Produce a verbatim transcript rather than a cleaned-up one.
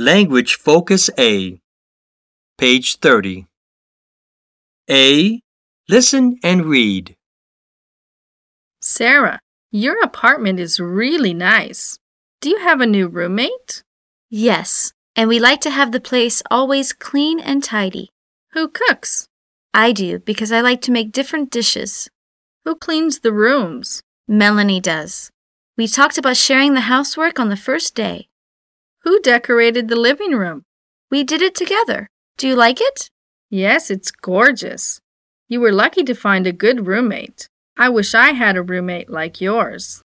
Language Focus A. Page thirty. A. Listen and read. Sarah, your apartment is really nice. Do you have a new roommate? Yes, and we like to have the place always clean and tidy. Who cooks? I do, because I like to make different dishes. Who cleans the rooms? Melanie does. We talked about sharing the housework on the first day. Who decorated the living room? We did it together. Do you like it? Yes, it's gorgeous. You were lucky to find a good roommate. I wish I had a roommate like yours.